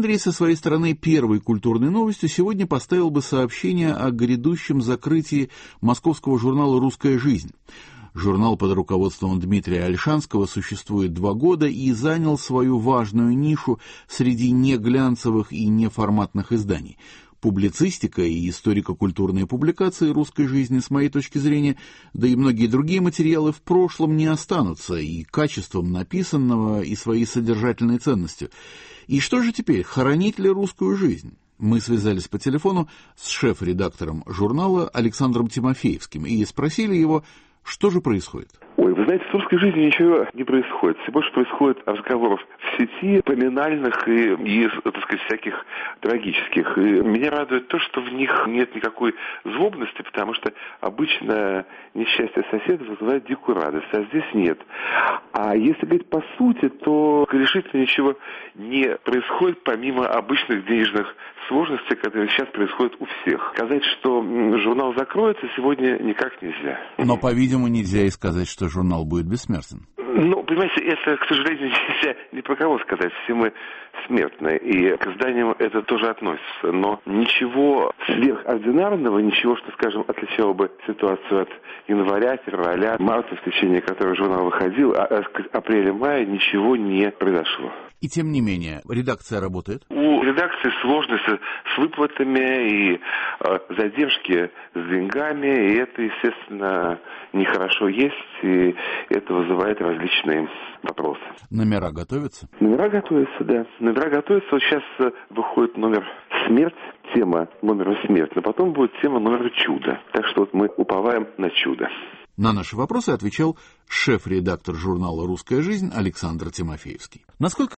Андрей, со своей стороны, первой культурной новостью сегодня поставил бы сообщение о грядущем закрытии московского журнала «Русская жизнь». Журнал под руководством Дмитрия Ольшанского существует 2 года и занял свою важную нишу среди неглянцевых и неформатных изданий. Публицистика и историко-культурные публикации русской жизни, с моей точки зрения, да и многие другие материалы в прошлом не останутся и качеством написанного, и своей содержательной ценностью. И что же теперь, хоронить ли русскую жизнь? Мы связались по телефону с шеф-редактором журнала Александром Тимофеевским и спросили его, что же происходит. Ой, вы знаете, с русской жизнью ничего не происходит. Все больше происходит разговоров в сети, поминальных и, так сказать, всяких трагических. И меня радует то, что в них нет никакой злобности, потому что обычно несчастье соседа вызывает дикую радость, а здесь нет. А если говорить по сути, то решительно ничего не происходит, помимо обычных денежных сложностей, которые сейчас происходят у всех. Сказать, что журнал закроется, сегодня никак нельзя. Но, по-видимому, нельзя и сказать, что журнал будет бессмертен. Ну, понимаете, это, к сожалению, нельзя ни про кого сказать. Все мы смертны, и к изданиям это тоже относится. Но ничего сверхординарного, ничего, что, скажем, отличало бы ситуацию от января, февраля, марта, в течение которого журнал выходил, а с апреля-мая ничего не произошло. И тем не менее, редакция работает? У редакции сложности с выплатами и задержки с деньгами, и это, естественно, нехорошо есть, и это вызывает различные вопросы. Номера готовятся? Номера готовятся, да. Номера готовятся. Вот сейчас выходит номер «Смерть», тема номера «Смерть», но потом будет тема номера «Чудо». Так что вот мы уповаем на чудо. На наши вопросы отвечал шеф-редактор журнала «Русская жизнь» Александр Тимофеевский. Насколько